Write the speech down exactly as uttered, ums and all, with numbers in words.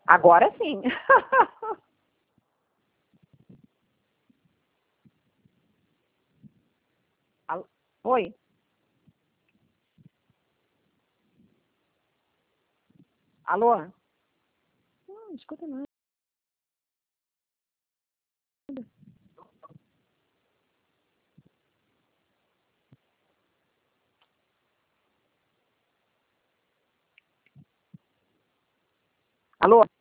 Agora sim. Alô? Oi? Alô? Não, não escuta nada. Alô?